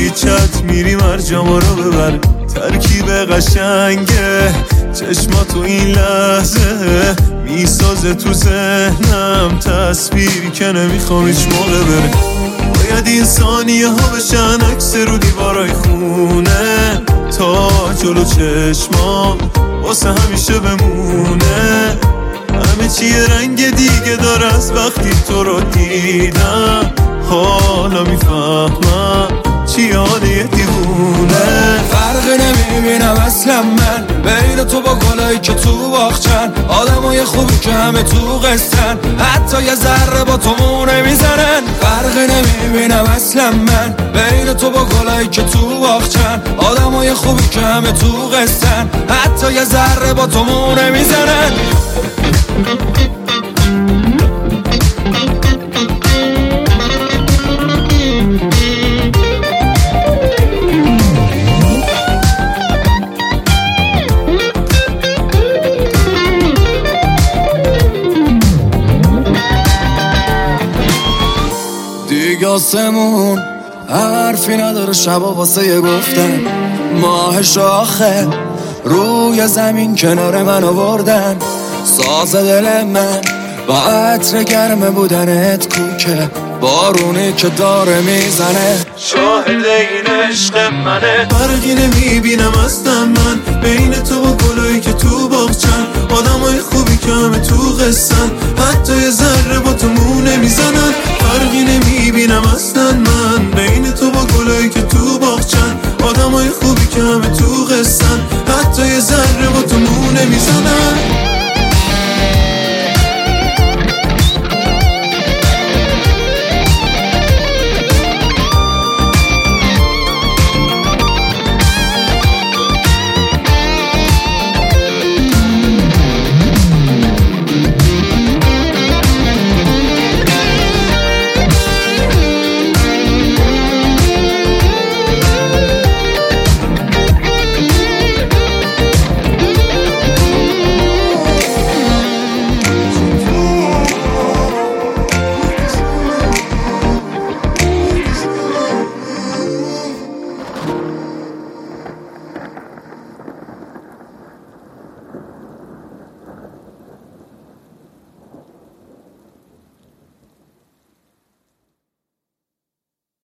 باریچت میری مرجاما رو ببر. ترکیب قشنگه چشماتو این لحظه میسازه تو ذهنم تصویری که نمیخوام هیچ موقع بره. باید این ثانیه ها بشن عکس رو دیوارای خونه تا جلو چشمام واسه همیشه بمونه. همه چی رنگ دیگه داره از وقتی تو رو دیدم. حالا میفهمم چی حال یه دیوونه. فرقی نمیبینم اصلا من بین تو با گلایی که تو باغچن. آدمای خوبی که همه تو قصن حتی یه ذره با تو مو نمیزنن. فرقی نمیبینم اصلا من بین تو با گلایی که تو باغچن. آدمای خوبی که همه تو قصن حتی یه ذره با تو مو نمیزنن. دیگه آسمون حرفی نداره شبا واسه یه گفتن. ماه شاخه روی زمین کنار من آوردن. ساز دل من با عطر گرم بودنت کوکه بارونی که داره میزنه. شاهد این عشق منه. فرقی نمیبینم اصلا من بین تو و گلایی که تو باغچن. آدمای خوبی که همه تو قصن حتی یه ذره با تو مو نمیزنن. فرقی نمیبینم اصلا